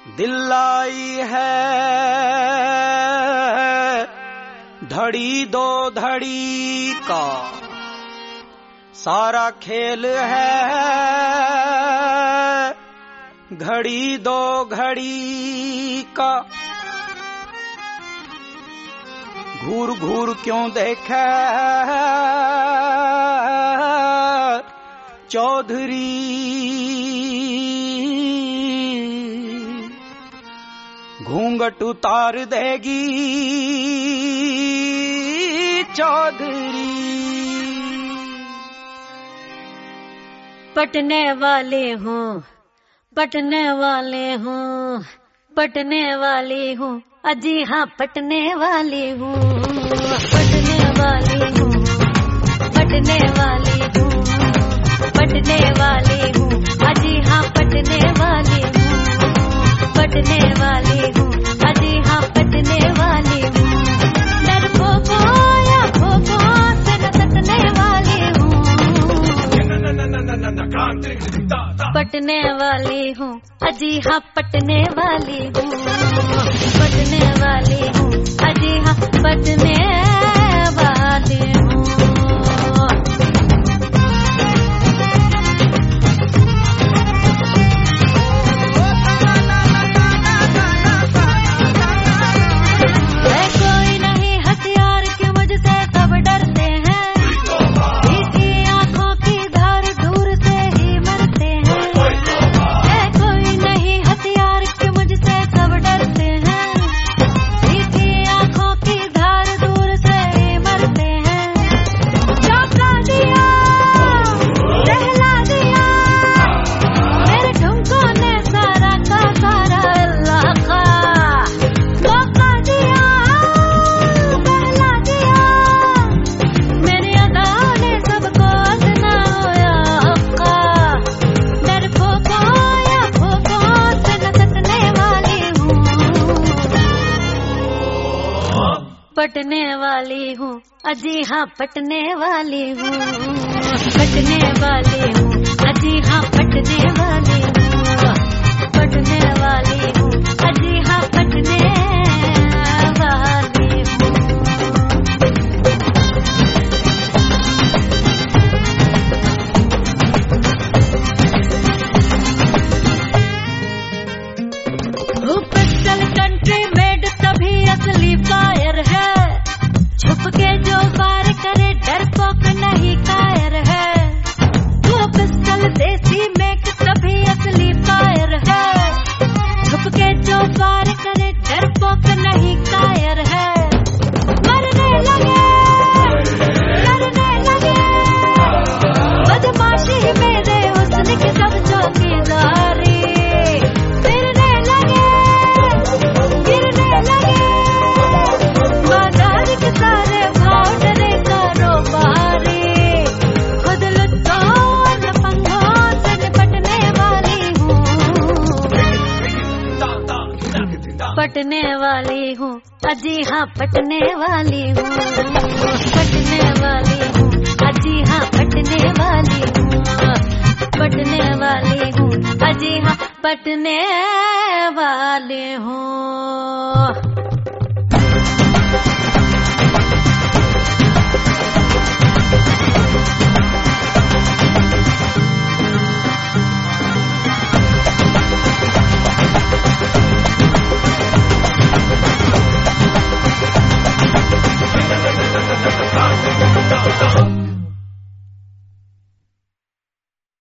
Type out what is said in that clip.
दिल लाई है धड़ी दो धड़ी का, सारा खेल है घड़ी दो घड़ी का। घूर घूर क्यों देखे चौधरी, घूंघट उतार देगी चौधरी। पटने वाले हूँ, पटने वाले हूँ, पटने वाली हूँ, अजी हाँ पटने वाली हूँ, पटने वाली हूँ, पटने वाली हूँ, पटने वाली हूँ, अजी हाँ पटने वाली हूँ, पटने वाली हूँ, अजी हाँ पटने वाली हूँ। डरपोको या पोको से न सटने वाली हूँ, पटने वाली हूँ, अजी हाँ पटने वाली हूँ, पटने वाली हूँ, अजी हाँ पटने वाली हूँ। कोई नहीं हथियार के मुझसे सब डरते हैं, इसी आंखों की धार दूर से ही मरते हैं। कोई नहीं हथियार के मुझसे सब डरते हैं, इसी आंखों की धार दूर से ही मरते हैं। चौंका दिया, सहला दिया, मेरे ठुमकों ने सारा का सारा इलाका। मौका दिया, सहला दिया, मेरी अदा ने सबको अपना होया हक्का। डरपोको या पोको से न सटने वाली हूँ, पटने वाली हूँ, अजी हाँ पटने वाली हूँ, पटने वाली हूँ, अजी हाँ पटने वाली हूँ, पटने वाली हूँ, अजी हाँ पटने वाली हूँ। पिस्टल कंट्री मेड तभी असली फायर है, छुप के जो वार करे डरपोक नहीं कायर है। वो पिस्टल देसी मेक तभी असली फायर है, छुप के जो वार करे डरपोक नहीं कायर है। मरने लगे, लड़ने लगे, बदमाशी मेरे हुस्न की सब चौकीदारी। फिरने लगे, गिरने लगे, बाजार के सारे भाव डरे कारोबारी। खुद लुच्चों और लफंगों से निपटने वाली हूँ, पटने वाली हूँ, अजी हाँ पटने वाली हूँ, पटने वाली हूँ, अजी हाँ पटने वाली हूँ, पटने वाली हूँ, अजी हाँ पटने वाली हूँ।